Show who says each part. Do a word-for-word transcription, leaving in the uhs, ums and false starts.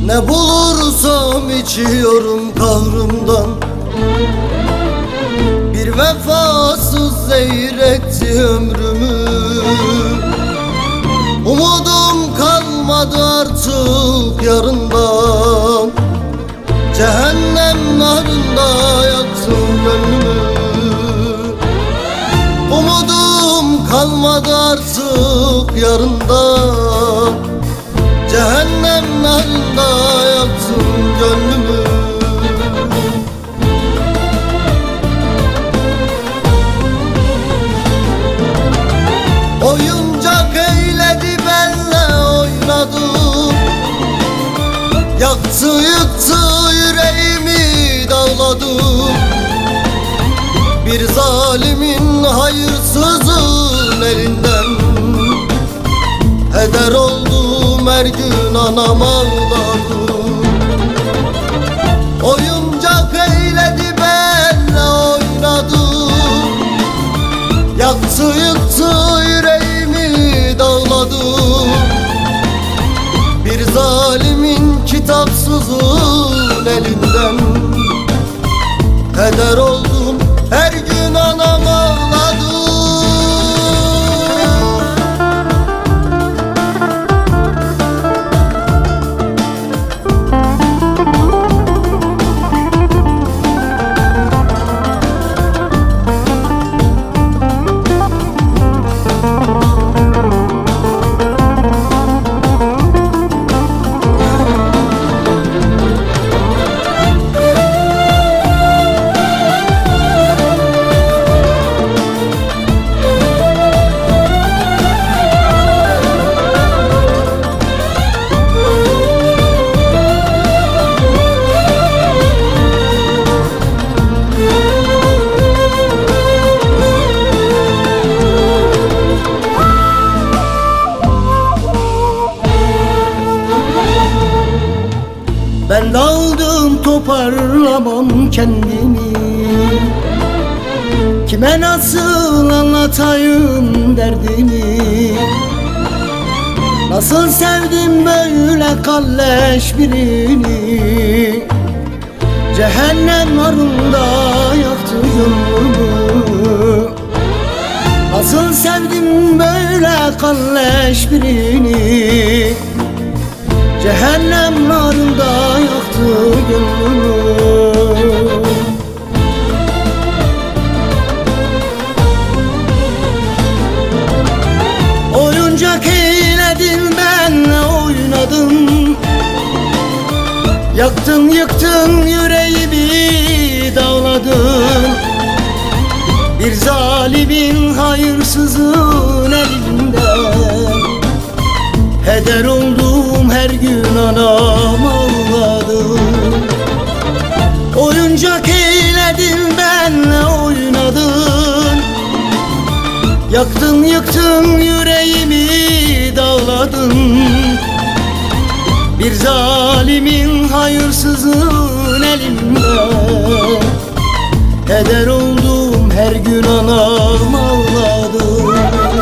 Speaker 1: Ne bulursam içiyorum kahrımdan. Bir vefasız zehir etti ömrümü. Umudum kalmadı artık yarından. Cehennem narında yaktın gönlümü. Umudum kalmadı artık yarından. Cehennem narında yaktın gönlümü. Oyuncak eyledi benle oynadı. Yaktı yıktı yüreğimi dağladı. Bir zalimin hayırsızın elinden heder oldum, her gün anam ağladı. Oyuncak eyledi benle oynadı. Yaktı yıktı yüreğimi dağladı. Bir zalimin kitapsızın elinden heder oldum, her gün anam ağladı. Ben daldım, toparlamam kendimi. Kime nasıl anlatayım derdimi? Nasıl sevdim böyle kalleş birini? Cehennem narında yaktı gönlümü. Nasıl sevdim böyle kalleş birini? Cehennem narında yaktı gönlümü. Oyuncak eyledin benle oynadın. Yaktın yıktın yüreğimi dağladın. Bir zalimin hayırsızın elinden heder oldum, her gün anam ağladım. Oyuncak eyledin benle oynadın. Yaktın yıktın yüreğimi dağladın. Bir zalimin hayırsızın elinden heder oldum, her gün anam ağladım.